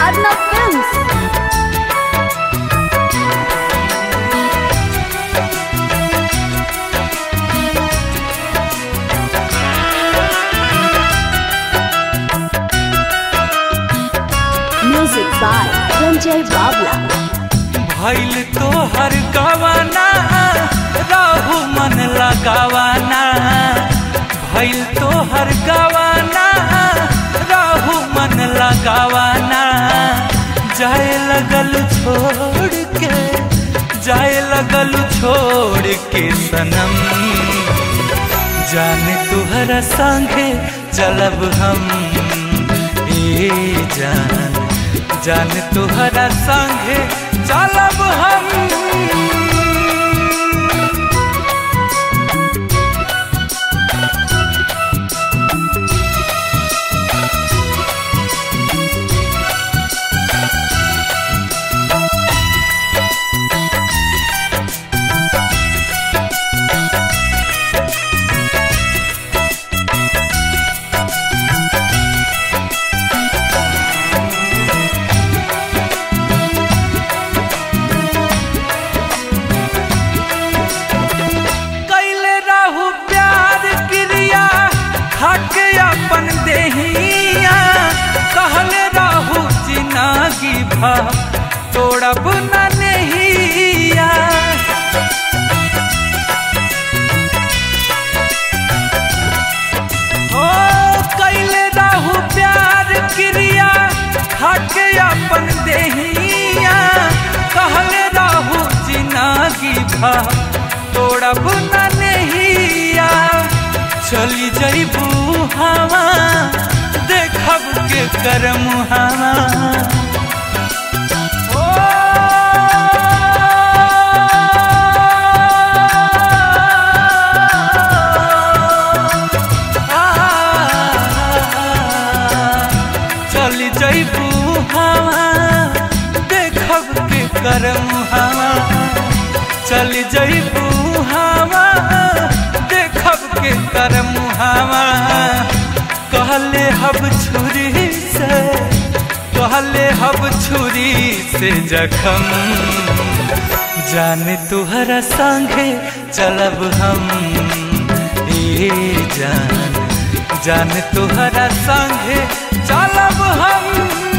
Arnav Films. Music by Ranjay Babla. भइल तो हर गवाना रहू मन लगावाना, भइल तो हर गवाना रहू मन लगावाना। जाए लगल छोड़ के, जाए लगल छोड़ के सनम, जाने तुहरा संगे चलब हम। ए जान जान तुहरा संगे चलब हम। अपन देहिया कहले रहू जिंदगी भर तोड़ब न नहिया। हो कैले रहू प्यार क्रिया खाके अपन देहिया, कहले रहू जिंदगी भर तोड़ब न नहिया। चली जइबू हवा देखब के करम हवा। चली जइबू हवा देखब के करम हवा। चली जइबू हवा देखब के करम हवा। कहले हब छुरी से, कहले हब छुरी से जखम, जाने तुहरा संगे चलब हम। ए जान जाने तुहरा संगे चलब हम।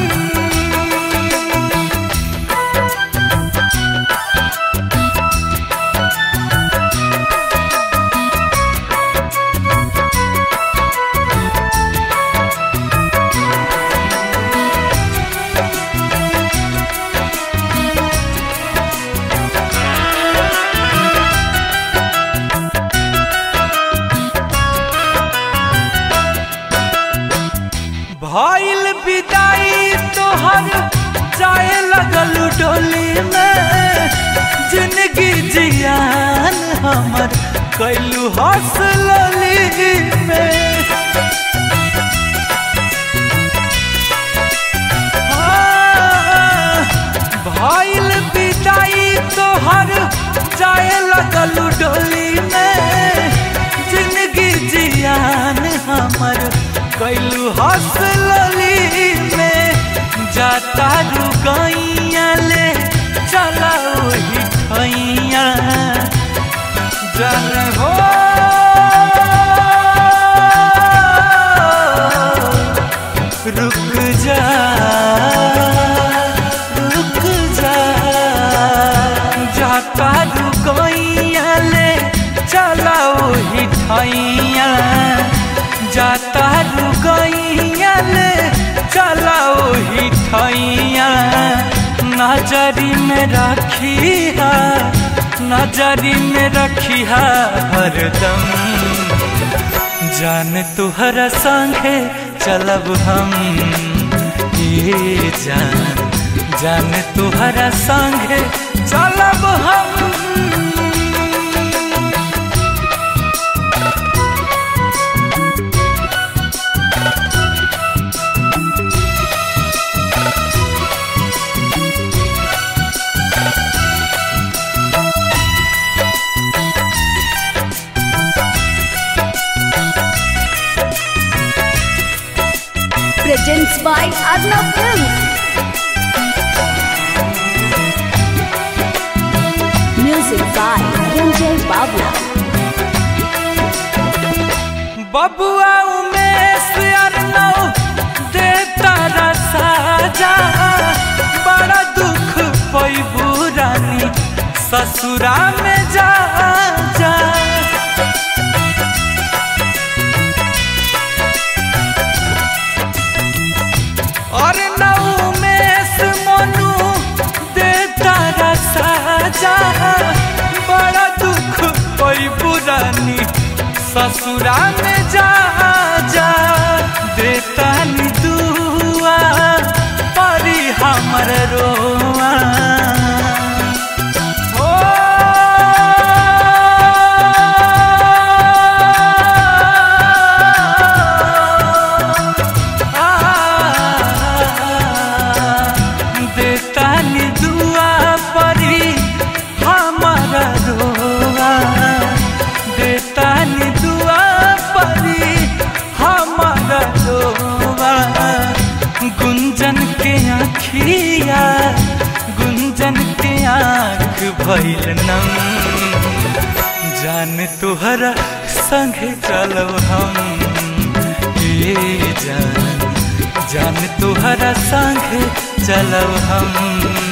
भइल विदाई तोहर जाए लगल डोली में, जिंदगी जियान हमर कैलू हौसली में। भइल विदाई तोहर जाए लगल डोली में, जिंदगी जियान हमर कैलू हौसली में। जाता रुगैया ले चला वही ठैया, जान हो रुक जा रुक जा। जाता रुगैया ले चला वही ठैया, जाता रुगैया ले चला वही ठैया। नजरी में रखिया, नजरी में रखिया हरदम, जान तुहरा संगे चलब हम। ये जान जान तुहरा संगे चलब हम। Presents by Arnav Films. Music by Ranjay Babla. बबुआ उमेश अर्नव दे तारा साजा बड़ा दुख पैबू रानी ससुरा में जा जा और उमेश मनु दे तारा साजा बड़ा दुख पैबू रानी ससुरा में जा जा देता नी दुआ परी हमर रोआ ओ देता नी दुआ परी हमर रोआ देता नी दुआ परी हमारा रोवा गुंजन के आँखिया गुंजन के आँख भइल नम जान तुहरा संगे चलब हम ये जान तुहरा संगे चलब हम।